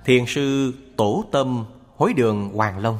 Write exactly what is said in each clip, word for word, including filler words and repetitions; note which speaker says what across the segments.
Speaker 1: Thiền sư Tổ Tâm Hối Đường Hoàng Long.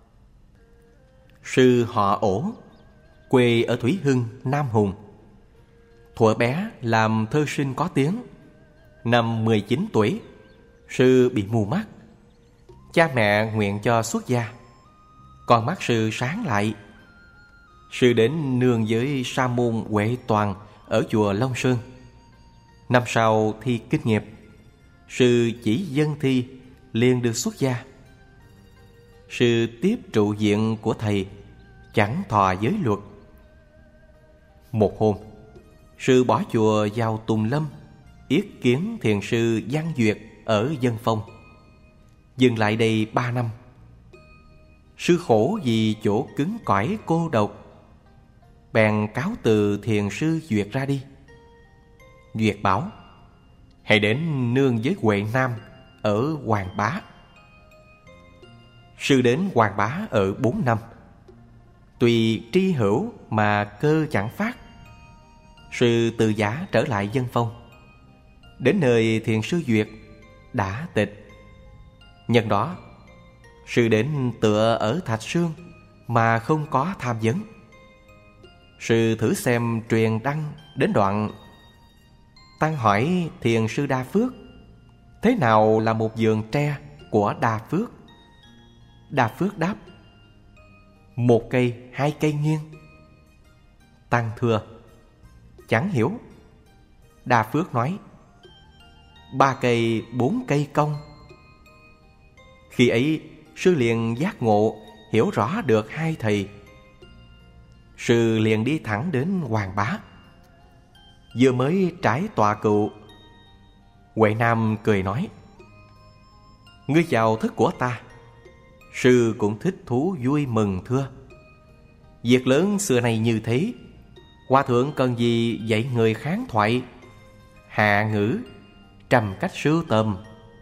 Speaker 1: Sư họ Ổ, quê ở Thủy Hưng, Nam Hùng. Thuở bé làm thơ sinh có tiếng. Năm mười chín tuổi, sư bị mù mắt. Cha mẹ nguyện cho xuất gia. Con mắt sư sáng lại. Sư đến nương với sa môn Huệ Toàn ở chùa Long Sơn. Năm sau thi kinh nghiệp, sư chỉ dân thi liền được xuất gia. Sư tiếp trụ viện của thầy, chẳng thọ giới luật. Một hôm, sư bỏ chùa vào Tùng Lâm, yết kiến thiền sư Văn Duyệt ở Dân Phong. Dừng lại đây ba năm. Sư khổ vì chỗ cứng cỏi cô độc, bèn cáo từ thiền sư Duyệt ra đi. Duyệt bảo: hãy đến nương với Huệ Nam ở Hoàng Bá. Sư đến Hoàng Bá ở bốn năm. Tùy tri hữu mà cơ chẳng phát, sư từ giả trở lại Dân Phong. Đến nơi thiền sư Duyệt đã tịch. Nhân đó, sư đến tựa ở Thạch Sương mà không có tham vấn. Sư thử xem truyền đăng đến đoạn: tăng hỏi thiền sư Đa Phước, thế nào là một vườn tre của Đa Phước? Đa Phước đáp: một cây, hai cây nghiêng. Tăng thưa: chẳng hiểu. Đa Phước nói: ba cây, bốn cây cong. Khi ấy, sư liền giác ngộ, hiểu rõ được hai thầy. Sư liền đi thẳng đến Hoàng Bá. Vừa mới trải tọa cựu, Huệ Nam cười nói: ngươi vào thức của ta. Sư cũng thích thú vui mừng thưa. Việc lớn xưa nay như thế, hòa thượng cần gì dạy người kháng thoại, hạ ngữ, trầm cách sưu tầm.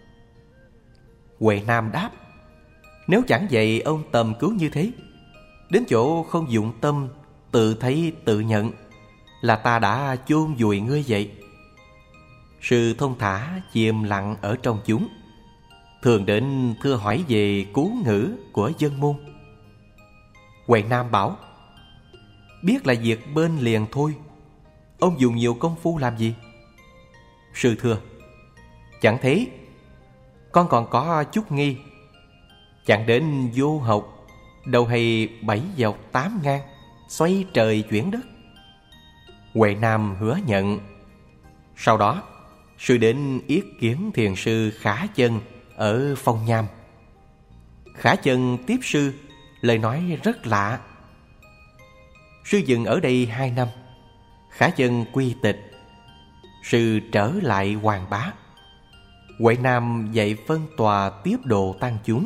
Speaker 1: Huệ Nam đáp: nếu chẳng dạy ông tầm cứu như thế, đến chỗ không dụng tâm, tự thấy tự nhận, là ta đã chôn vùi ngươi vậy. Sư thông thả chìm lặng ở trong chúng, thường đến thưa hỏi về cú ngữ của dân môn. Huệ Nam bảo: biết là việc bên liền thôi, ông dùng nhiều công phu làm gì? Sư thưa: chẳng thế, con còn có chút nghi. Chẳng đến vô học, đâu hay bảy dọc tám ngang, xoay trời chuyển đất. Huệ Nam hứa nhận. Sau đó, sư đến yết kiến thiền sư Khả Chân ở Phong Nham. Khả Chân tiếp sư, lời nói rất lạ. Sư dừng ở đây hai năm. Khả Chân quy tịch. Sư trở lại Hoàng Bá. Huệ Nam dạy phân tòa tiếp độ tăng chúng.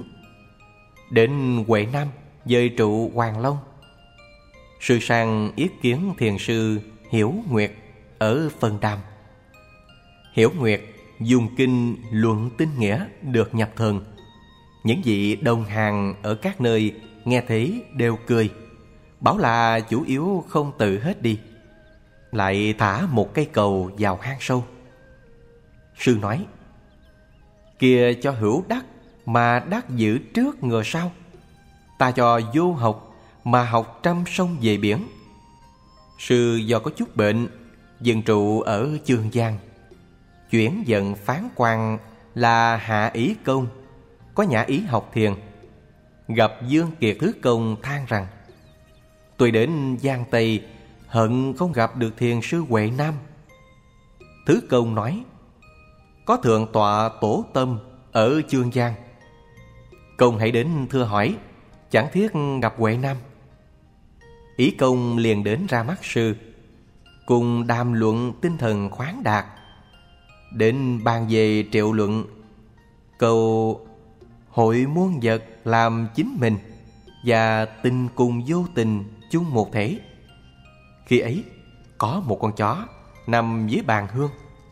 Speaker 1: Đến Huệ Nam dời trụ Hoàng Long. Sư sang yết kiến thiền sư Hiểu Nguyệt ở Phân Đam. Hiểu Nguyệt dùng kinh luận tinh nghĩa được nhập thần. Những vị đồng hàng ở các nơi nghe thế đều cười, bảo là chủ yếu không tự hết đi, lại thả một cây cầu vào hang sâu. Sư nói: kia cho hữu đắc mà đắc giữ trước ngờ sau, ta cho vô học mà học trăm sông về biển. Sư do có chút bệnh, dừng trụ ở Chương Giang. Chuyển dần phán quan là Hạ Ý Công, có nhã ý học thiền. Gặp Dương Kiệt Thứ Công than rằng: tôi đến Giang Tây hận không gặp được thiền sư Huệ Nam. Thứ Công nói: có thượng tọa Tổ Tâm ở Chương Giang, Công hãy đến thưa hỏi, chẳng thiết gặp Huệ Nam. Ý Công liền đến ra mắt sư, cùng đàm luận tinh thần khoáng đạt. Đến bàn về triệu luận, câu hội muôn vật làm chính mình, và tình cùng vô tình chung một thể. Khi ấy có một con chó nằm dưới bàn hương.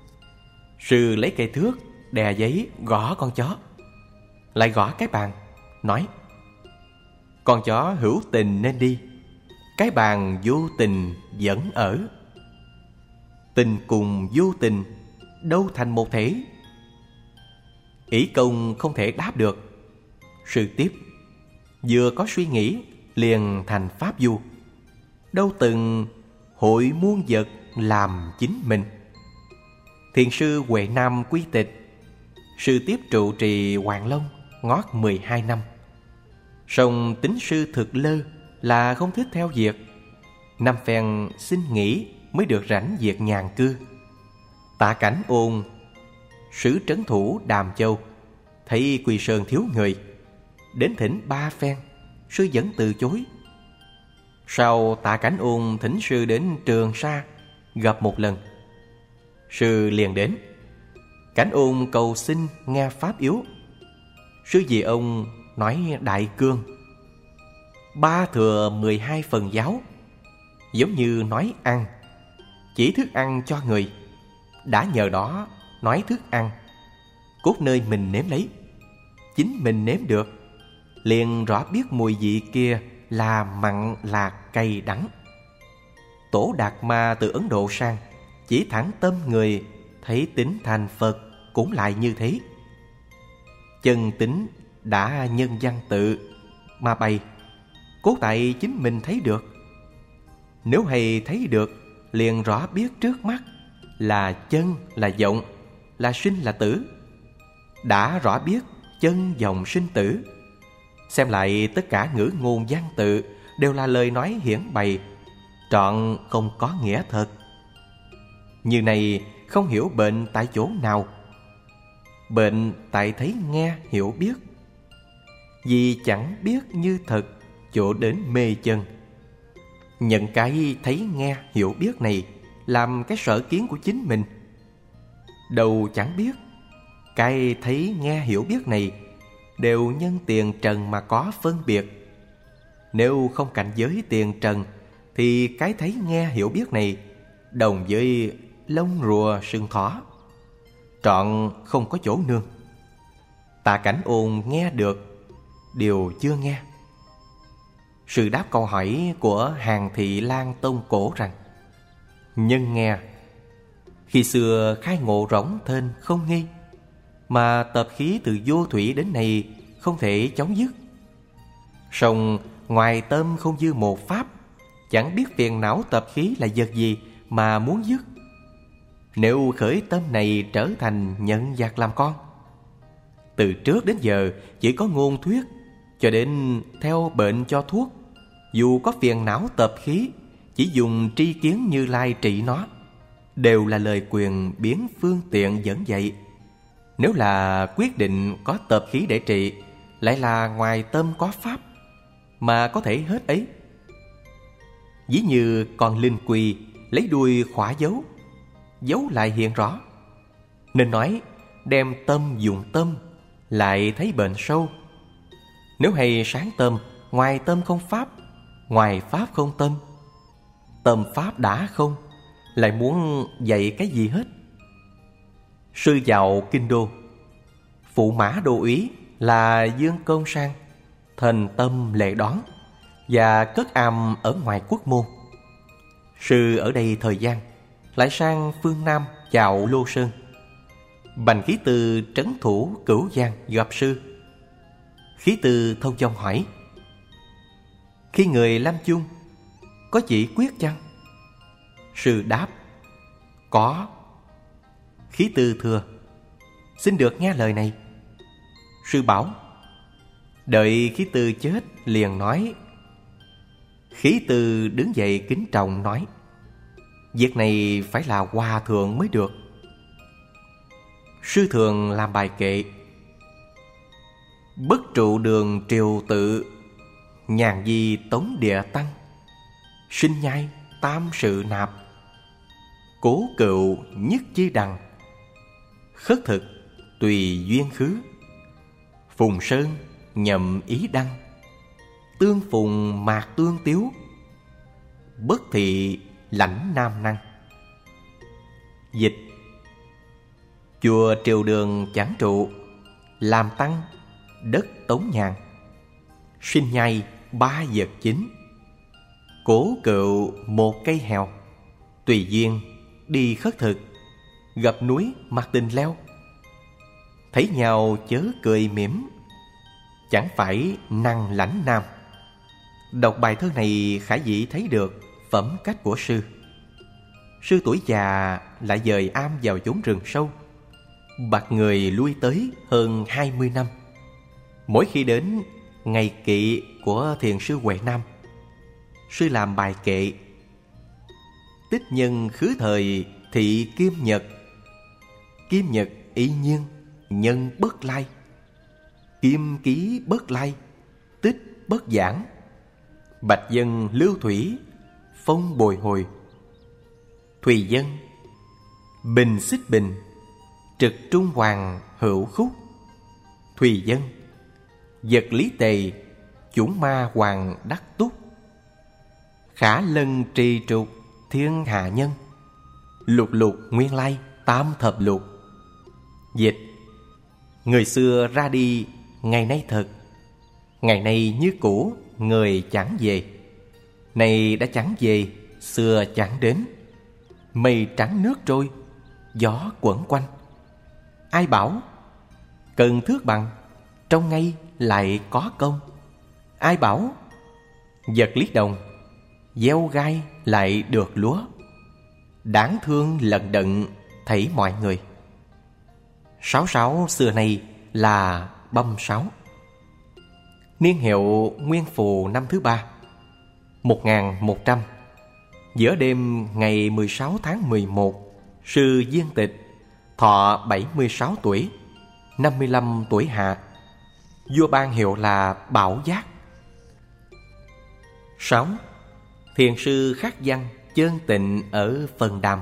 Speaker 1: Sư lấy cây thước đè giấy gõ con chó, lại gõ cái bàn, nói: con chó hữu tình nên đi, cái bàn vô tình vẫn ở. Tình cùng vô tình đâu thành một thể. Ỷ công không thể đáp được. Sư tiếp: vừa có suy nghĩ liền thành pháp du, đâu từng hội muôn vật làm chính mình. Thiền sư Huệ Nam quy tịch. Sư tiếp trụ trì Hoàng Long ngót mười hai năm. Song tính sư thực lơ là không thích theo việc. Năm phen xin nghỉ mới được rảnh việc nhàn cư. Tạ Cảnh Ôn, sứ trấn thủ Đàm Châu, thấy Quy Sơn thiếu người, đến thỉnh ba phen, sư vẫn từ chối. Sau Tạ Cảnh Ôn thỉnh sư đến Trường Sa gặp một lần, sư liền đến. Cảnh Ôn cầu xin nghe pháp yếu. Sư vì ông nói đại cương, ba thừa mười hai phần giáo, giống như nói ăn, chỉ thức ăn cho người. Đã nhờ đó nói thức ăn, cốt nơi mình nếm lấy, chính mình nếm được, liền rõ biết mùi vị kia là mặn, lạc, cay, đắng. Tổ Đạt Ma từ Ấn Độ sang, chỉ thẳng tâm người, thấy tính thành Phật cũng lại như thế. Chân tính đã nhân văn tự mà bày, cốt tại chính mình thấy được. Nếu hay thấy được, liền rõ biết trước mắt là chân là vọng, là sinh là tử. Đã rõ biết chân vọng sinh tử, xem lại tất cả ngữ ngôn văn tự đều là lời nói hiển bày, trọn không có nghĩa thật. Như này không hiểu bệnh tại chỗ nào. Bệnh tại thấy nghe hiểu biết, vì chẳng biết như thật, chỗ đến mê chân. Nhận cái thấy nghe hiểu biết này làm cái sở kiến của chính mình. Đầu chẳng biết, cái thấy nghe hiểu biết này đều nhân tiền trần mà có phân biệt. Nếu không cảnh giới tiền trần, thì cái thấy nghe hiểu biết này đồng với lông rùa sừng thỏ, trọn không có chỗ nương. Tạ Cảnh Ôn nghe được, điều chưa nghe. Sư đáp câu hỏi của Hàn Thị Lan Tông Cổ rằng: nhân nghe, khi xưa khai ngộ rỗng thênh không nghi, mà tập khí từ vô thủy đến nay không thể chóng dứt. Song ngoài tâm không dư một pháp, chẳng biết phiền não tập khí là vật gì mà muốn dứt. Nếu khởi tâm này trở thành nhận giặc làm con, từ trước đến giờ chỉ có ngôn thuyết, cho đến theo bệnh cho thuốc. Dù có phiền não tập khí, chỉ dùng tri kiến Như Lai trị nó, đều là lời quyền biến phương tiện dẫn dạy. Nếu là quyết định có tập khí để trị, lại là ngoài tâm có pháp, mà có thể hết ấy. Ví như con linh quy lấy đuôi khỏa dấu, dấu lại hiện rõ. Nên nói đem tâm dùng tâm, lại thấy bệnh sâu. Nếu hay sáng tâm, ngoài tâm không pháp, ngoài pháp không tâm, tâm pháp đã không, lại muốn dạy cái gì hết. Sư vào kinh đô, phụ mã đô úy là Dương Công Sang thành tâm lễ đón và cất am ở ngoài quốc môn. Sư ở đây thời gian, lại sang phương Nam chào Lô Sơn. Bành Khí Tư trấn thủ Cửu Giang gặp sư. Khí Tư thông dong hỏi: khi người lâm chung, có chỉ quyết chăng? Sư đáp: có. Khí Tư thưa: xin được nghe lời này. Sư bảo. Đợi Khí Tư chết liền nói. Khí Tư đứng dậy kính trọng nói: việc này phải là hòa thượng mới được. Sư thường làm bài kệ: bất trụ đường triều tự, nhàn di tống địa tăng, sinh nhai tam sự nạp, cố cựu nhất chi đằng, khất thực tùy duyên khứ, phùng sơn nhậm ý đăng, tương phùng mạc tương tiếu, bất thị lãnh nam năng. Dịch: chùa triều đường chẳng trụ, làm tăng đất tống nhàn, sinh nhai ba vật chính, cố cựu một cây hèo, tùy duyên đi khất thực, gặp núi mặc tình leo. thấy nhau chớ cười mỉm, chẳng phải năng lãnh nam. Đọc bài thơ này khả dĩ thấy được phẩm cách của sư. Sư tuổi già lại dời am vào chốn rừng sâu, bặt người lui tới hơn hai mươi năm. Mỗi khi đến ngày kỵ của thiền sư Huệ Nam, sư làm bài kệ: tích nhân khứ thời thị kim nhật, kim nhật y nhiên nhân bất lai, kim ký bất lai tích bất giảng, bạch dân lưu thủy phong bồi hồi, thùy dân bình xích bình trực trung hoàng hữu khúc, thùy dân vật lý tề chủng ma hoàng đắc túc, khả lân trì trục thiên hạ nhân, lục lục nguyên lai tam thập lục. Dịch: người xưa ra đi, ngày nay thật, ngày nay như cũ, người chẳng về. Này đã chẳng về, xưa chẳng đến, mây trắng nước trôi, gió quẩn quanh. Ai bảo cần thước bằng, trong ngay lại có công. Ai bảo vật lý đồng, gieo gai lại được lúa. Đáng thương lận đận thảy mọi người. Sáu sáu xưa nay là băm sáu. Niên hiệu Nguyên Phù năm thứ ba, một nghìn một trăm. Giữa đêm ngày mười sáu tháng mười một, sư Viên Tịch thọ bảy mươi sáu tuổi, năm mươi lăm tuổi hạ. Vua ban hiệu là Bảo Giác. Sáu. Thiền sư khắc văn Chân Tịnh ở Phần Đàm.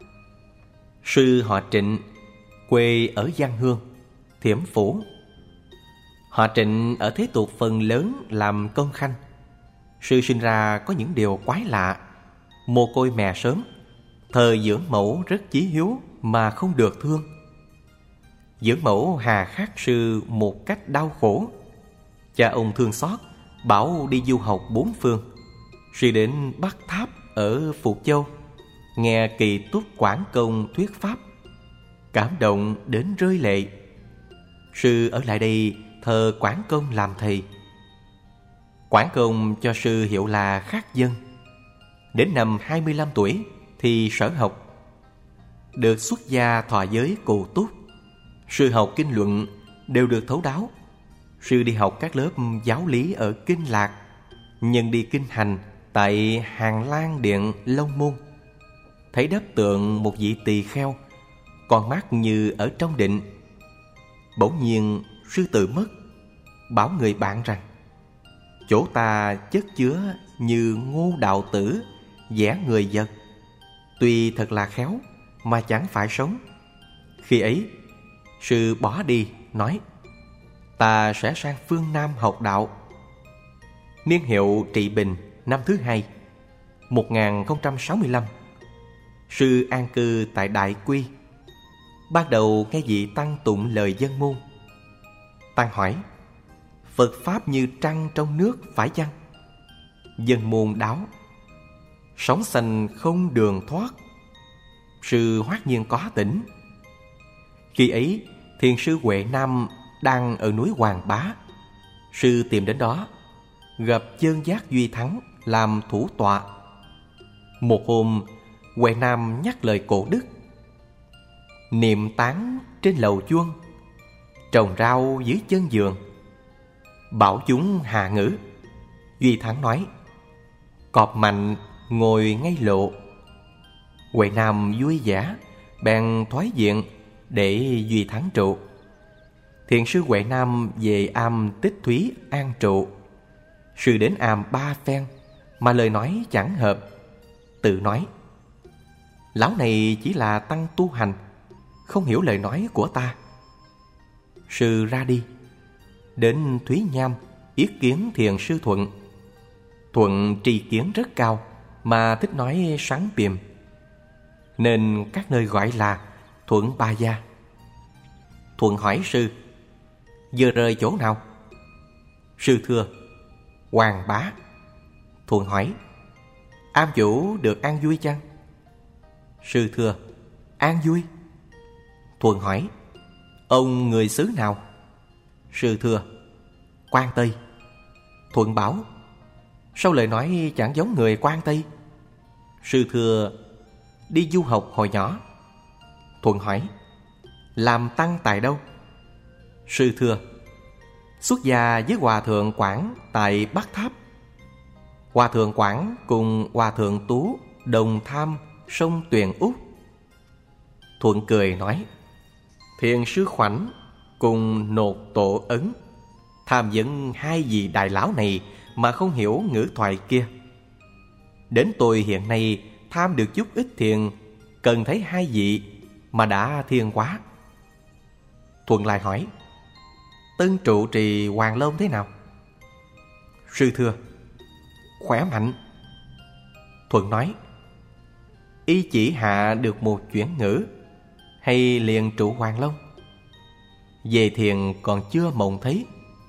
Speaker 1: Sư họ Trịnh, quê ở Giang Hương, Thiểm Phủ. Họ Trịnh ở thế tục phần lớn làm công khanh. Sư sinh ra có những điều quái lạ. Mồ côi mẹ sớm, thời dưỡng mẫu rất chí hiếu mà không được thương. Dưỡng mẫu hà khắc sư một cách đau khổ. Cha ông thương xót, bảo đi du học bốn phương. Sư đến Bắc Tháp ở Phục Châu, nghe Kỳ Túc Quảng Công thuyết pháp, cảm động đến rơi lệ. Sư ở lại đây thờ Quảng Công làm thầy. Quảng Công cho sư hiệu là Khắc Dân. Đến năm hai mươi lăm tuổi thì sở học, được xuất gia thọ giới Cù Túc. Sư học kinh luận đều được thấu đáo. Sư đi học các lớp giáo lý ở Kinh Lạc, nhân đi kinh hành tại Hàng Lan Điện Long Môn. Thấy đắp tượng một vị tỳ kheo, con mắt như ở trong định. Bỗng nhiên sư tự mất, bảo người bạn rằng: chỗ ta chất chứa như Ngô Đạo Tử vẽ người vật, tuy thật là khéo mà chẳng phải sống. Khi ấy sư bỏ đi, nói: ta sẽ sang phương Nam học đạo. Niên hiệu Trị Bình năm thứ hai, một nghìn không trăm sáu mươi lăm. Sư an cư tại Đại Quy. Ban đầu nghe vị tăng tụng lời dân môn. Tăng hỏi: Phật Pháp như trăng trong nước phải chăng? Dân môn đáo: sóng xanh không đường thoát. Sư hoát nhiên có tỉnh. Khi ấy thiền sư Huệ Nam đang ở núi Hoàng Bá. Sư tìm đến đó, gặp Chơn Giác Duy Thắng làm thủ tọa. Một hôm Huệ Nam nhắc lời cổ đức: niệm tán trên lầu chuông, trồng rau dưới chân giường, bảo chúng hạ ngữ. Duy Thắng nói: cọp mạnh ngồi ngay lộ. Huệ Nam vui vẻ, bèn thoái diện để Duy Thắng trụ. Thiền sư Huệ Nam về am Tích Thúy an trụ. Sư đến am ba phen mà lời nói chẳng hợp, tự nói: lão này chỉ là tăng tu hành, không hiểu lời nói của ta. Sư ra đi, đến Thúy Nham yết kiến thiền sư Thuận. Thuận tri kiến rất cao mà thích nói sáng piềm, nên các nơi gọi là Thuận Ba Gia. Thuận hỏi sư: vừa rời chỗ nào? Sư thưa: Hoàng Bá. Thuận hỏi: am chủ được an vui chăng? Sư thưa: an vui. Thuận hỏi: Ông người xứ nào? Sư thưa: Quan Tây. Thuận bảo: Sao lời nói chẳng giống người Quan Tây? Sư thưa: Đi du học hồi nhỏ. Thuận hỏi: Làm tăng tại đâu? Sư thưa: Xuất gia với Hòa thượng Quảng tại Bắc Tháp. Hòa thượng Quảng cùng Hòa thượng Tú đồng tham sông Tuyền Úc. Thuận cười nói: Thiền sư Khoảnh cùng Nột Tổ Ấn tham vấn hai vị đại lão này mà không hiểu ngữ thoại kia. Đến tôi hiện nay tham được chút ít thiền, cần thấy hai vị mà đã thiên quá. Thuận lại hỏi: Tân trụ trì Hoàng Long thế nào? Sư thưa: Khỏe mạnh. Thuận nói: Y chỉ hạ được một chuyển ngữ, hay liền trụ Hoàng Long? Về thiền còn chưa mộng thấy.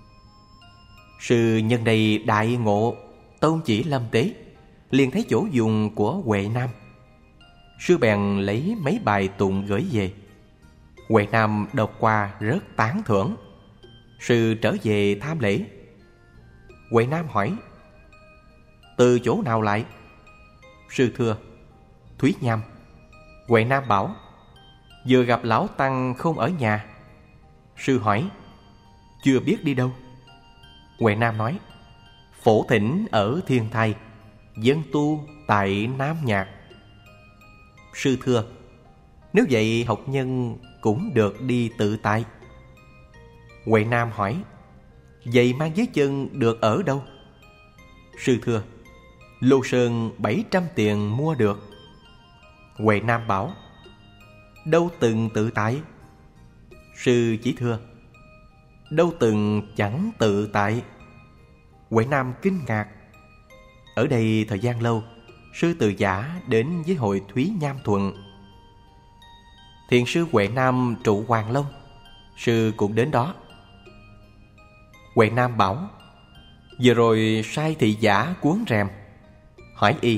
Speaker 1: Sư nhân đây đại ngộ, tôn chỉ lâm tế, liền thấy chỗ dùng của Huệ Nam. Sư bèn lấy mấy bài tụng gửi về. Huệ Nam đọc qua rất tán thưởng. Sư trở về tham lễ. Huệ Nam hỏi: Từ chỗ nào lại? Sư thưa: Thúy Nham. Huệ Nam bảo: Vừa gặp lão tăng không ở nhà. Sư hỏi: Chưa biết đi đâu? Huệ Nam nói: Phổ thỉnh ở Thiên Thai, dân tu tại Nam Nhạc. Sư thưa: Nếu vậy học nhân cũng được đi tự tại. Huệ Nam hỏi: Vậy mang dưới chân được ở đâu? Sư thưa: Lô Sơn bảy trăm tiền mua được. Huệ Nam bảo: Đâu từng tự tại? Sư chỉ thưa: Đâu từng chẳng tự tại. Huệ Nam kinh ngạc. Ở đây thời gian lâu, sư từ giả đến với hội Thúy Nham Thuận. Thiền sư Huệ Nam trụ Hoàng Long, sư cũng đến đó. Huệ Nam bảo: Vừa rồi sai thị giả cuốn rèm. Hỏi y: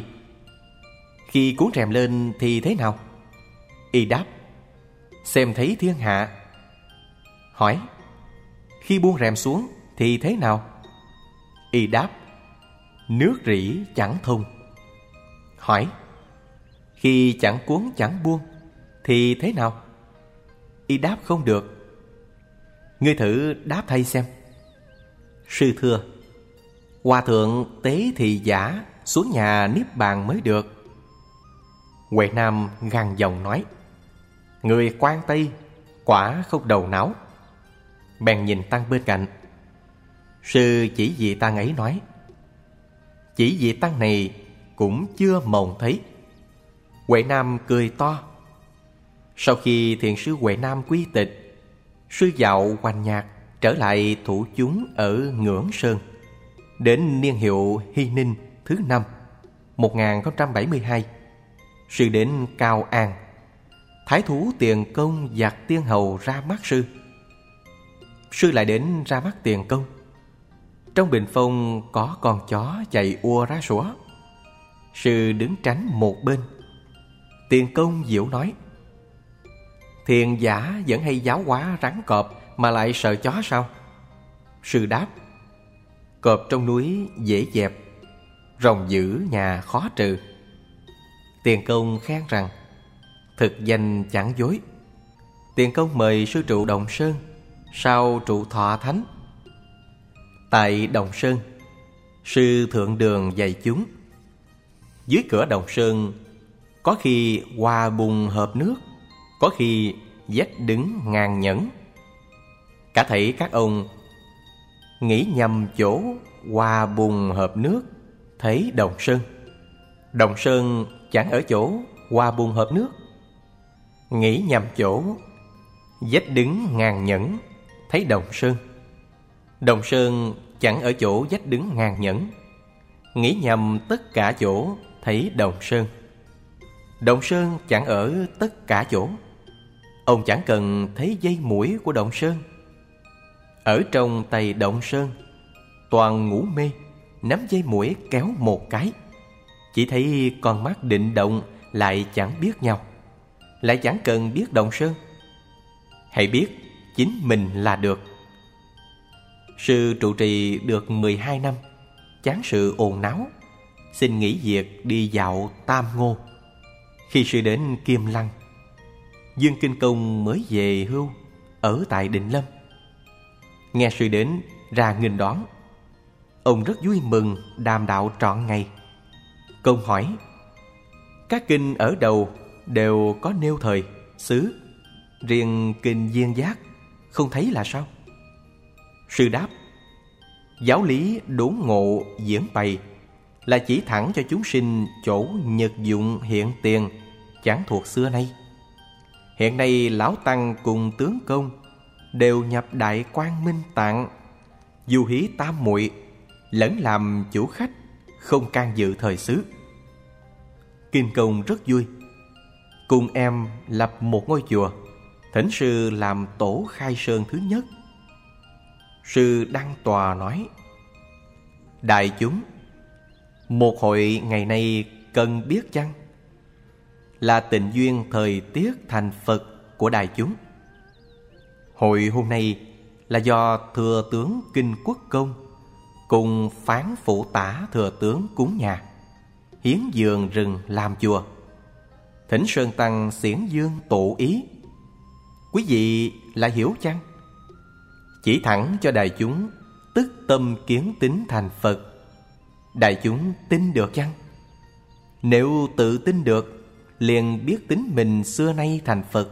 Speaker 1: Khi cuốn rèm lên thì thế nào? Y đáp: Xem thấy thiên hạ. Hỏi: Khi buông rèm xuống thì thế nào? Y đáp: Nước rỉ chẳng thông. Hỏi: Khi chẳng cuốn chẳng buông thì thế nào? Y đáp: Không được. Ngươi thử đáp thay xem. Sư thưa: Hòa thượng tế thị giả xuống nhà niết bàn mới được. Huệ Nam gằn giọng nói: Người Quan Tây quả không đầu não. Bèn nhìn tăng bên cạnh. Sư chỉ vị tăng ấy nói: Chỉ vị tăng này cũng chưa mộng thấy. Huệ Nam cười to. Sau khi thiền sư Huệ Nam quy tịch, sư dạo hoành nhạc trở lại thủ chúng ở Ngưỡng Sơn. Đến niên hiệu Hy Ninh thứ năm một nghìn không trăm bảy mươi hai, sư đến Cao An. Thái thú Tiền Công giặc tiên hầu ra mắt sư. Sư lại đến ra mắt Tiền Công. Trong bình phong có con chó chạy ua ra sủa. Sư đứng tránh một bên. Tiền Công diễu nói: Thiền giả vẫn hay giáo hóa rắn cọp mà lại sợ chó sao? Sư đáp: Cọp trong núi dễ dẹp, rồng dữ nhà khó trừ. Tiền Công khen rằng: Thực danh chẳng dối. Tiền Công mời sư trụ Đồng Sơn, sau trụ Thọ Thánh. Tại Đồng Sơn, sư thượng đường dạy chúng. Dưới cửa Đồng Sơn, có khi hoa bùn hợp nước, có khi vách đứng ngàn nhẫn. Cả thảy các ông nghĩ nhầm chỗ hoa bùn hợp nước, thấy Đồng Sơn. Đồng Sơn chẳng ở chỗ hoa bùn hợp nước. Nghĩ nhầm chỗ vách đứng ngàn nhẫn, thấy Đồng Sơn. Đồng Sơn chẳng ở chỗ vách đứng ngàn nhẫn. Nghĩ nhầm tất cả chỗ, thấy Đồng Sơn. Đồng Sơn chẳng ở tất cả chỗ. Ông chẳng cần thấy dây mũi của Đồng Sơn. Ở trong tay Đồng Sơn, toàn ngủ mê, nắm dây mũi kéo một cái. Chỉ thấy con mắt định động, lại chẳng biết nhau. Lại chẳng cần biết Đồng Sơn. Hãy biết chính mình là được. Sư trụ trì được mười hai năm, chán sự ồn náo, xin nghỉ việc đi dạo Tam Ngô. Khi sư đến Kim Lăng, Dương Kinh Công mới về hưu ở tại Định Lâm. Nghe sư đến ra nghênh đón, ông rất vui mừng đàm đạo trọn ngày. Công hỏi: các kinh ở đầu đều có nêu thời, xứ, riêng kinh Duyên Giác không thấy là sao? Sư đáp: giáo lý đốn ngộ diễn bày là chỉ thẳng cho chúng sinh chỗ nhật dụng hiện tiền, chẳng thuộc xưa nay. Hiện nay lão tăng cùng tướng công đều nhập Đại Quang Minh Tạng, du hí tam muội, lẫn làm chủ khách, không can dự thời xứ. Kinh Công rất vui, cùng em lập một ngôi chùa, thỉnh sư làm tổ khai sơn thứ nhất. Sư đăng tòa nói: đại chúng, một hội ngày nay cần biết chăng? Là tình duyên thời tiết thành Phật của đại chúng. Hội hôm nay là do thừa tướng Kinh Quốc Công cùng phán phụ tả thừa tướng cúng nhà, hiến vườn rừng làm chùa, thỉnh Sơn Tăng xiển dương tụ ý. Quý vị lại hiểu chăng? Chỉ thẳng cho đại chúng tức tâm kiến tín thành Phật. Đại chúng tin được chăng? Nếu tự tin được, liền biết tính mình xưa nay thành Phật.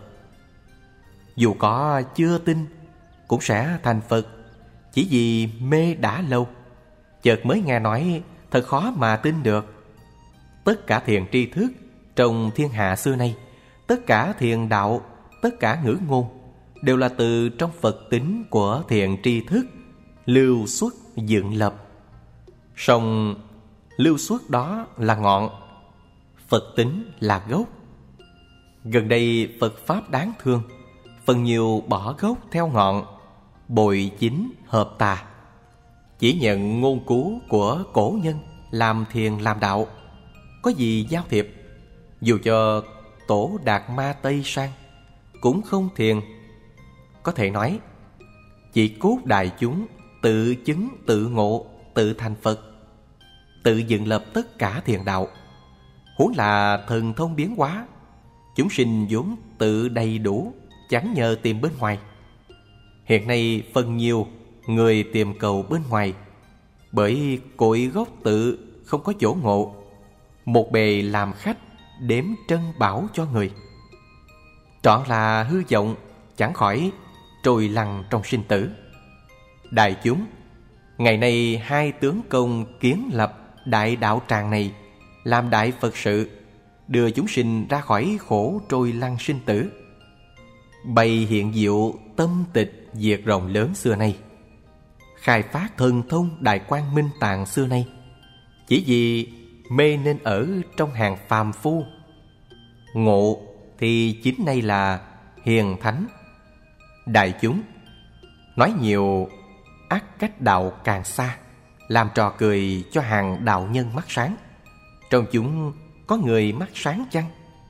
Speaker 1: Dù có chưa tin cũng sẽ thành Phật, chỉ vì mê đã lâu, chợt mới nghe nói thật khó mà tin được. Tất cả thiền tri thức trong thiên hạ xưa nay, tất cả thiền đạo, tất cả ngữ ngôn đều là từ trong Phật tính của thiền tri thức lưu xuất dựng lập. Song lưu xuất đó là ngọn, Phật tính là gốc. Gần đây Phật Pháp đáng thương, phần nhiều bỏ gốc theo ngọn, bội chính hợp tà, chỉ nhận ngôn cú của cổ nhân làm thiền làm đạo, có gì giao thiệp. Dù cho tổ Đạt Ma Tây sang cũng không thiền. Có thể nói chỉ cốt đại chúng tự chứng tự ngộ tự thành Phật, tự dựng lập tất cả thiền đạo. Huống là thần thông biến hóa, chúng sinh vốn tự đầy đủ, chẳng nhờ tìm bên ngoài. Hiện nay phần nhiều người tìm cầu bên ngoài, bởi cội gốc tự không có chỗ ngộ, một bề làm khách đếm trân bảo cho người. Trọn là hư vọng, chẳng khỏi trôi lăn trong sinh tử. Đại chúng, ngày nay hai tướng công kiến lập đại đạo tràng này, làm đại Phật sự, đưa chúng sinh ra khỏi khổ trôi lăn sinh tử, bày hiện diệu tâm tịch diệt rộng lớn xưa nay, khai phát thần thông Đại Quang Minh Tạng xưa nay, chỉ vì mê nên ở trong hàng phàm phu. Ngộ thì chính nay là hiền thánh. Đại chúng, nói nhiều ắt cách đạo càng xa, làm trò cười cho hàng đạo nhân mắt sáng. Trong chúng có người mắt sáng chăng?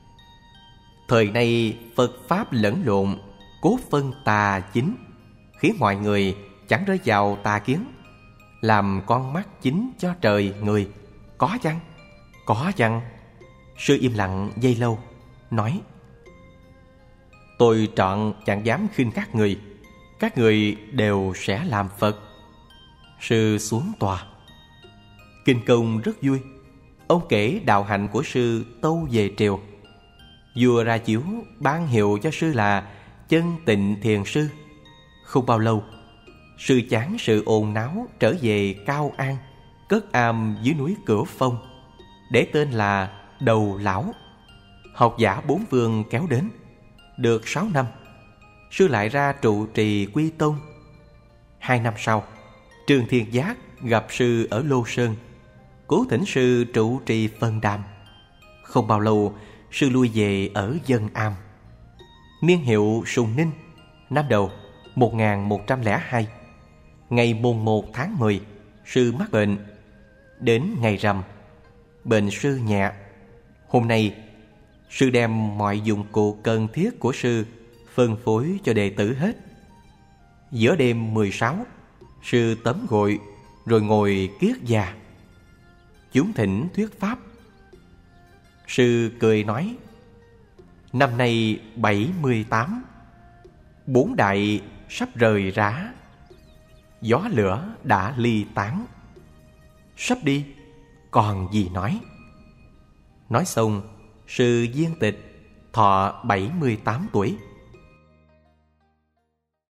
Speaker 1: Thời nay Phật Pháp lẫn lộn, cố phân tà chính, khiến mọi người chẳng rơi vào tà kiến, làm con mắt chính cho trời người. Có chăng? Có chăng? Sư im lặng giây lâu, nói: tôi trọn chẳng dám khinh các người, các người đều sẽ làm Phật. Sư xuống tòa. Kinh Công rất vui. Ông kể đạo hạnh của sư tâu về triều. Vua ra chiếu ban hiệu cho sư là Chân Tịnh Thiền Sư. Không bao lâu, sư chán sự ồn náo, trở về Cao An, cất am dưới núi Cửu Phong, để tên là Đầu Lão. Học giả bốn phương kéo đến. Được sáu năm, sư lại ra trụ trì Quy Tông. Hai năm sau, Trương Thiên Giác gặp sư ở Lô Sơn, cố thỉnh sư trụ trì Phân Đàm. Không bao lâu, sư lui về ở Dân Am. Niên hiệu Sùng Ninh, năm đầu một nghìn một trăm lẻ hai. Ngày mùng một tháng mười, sư mắc bệnh. Đến ngày rằm, bệnh sư nhẹ. Hôm nay, sư đem mọi dụng cụ cần thiết của sư phân phối cho đệ tử hết, Giữa đêm mười sáu, sư tóm gội rồi ngồi kiết già. Chúng thỉnh thuyết pháp. Sư cười nói: năm nay bảy mươi tám, bốn đại sắp rời rã, gió lửa đã ly tán. Sắp đi, còn gì nói. Nói xong, sư viên tịch thọ bảy mươi tám tuổi.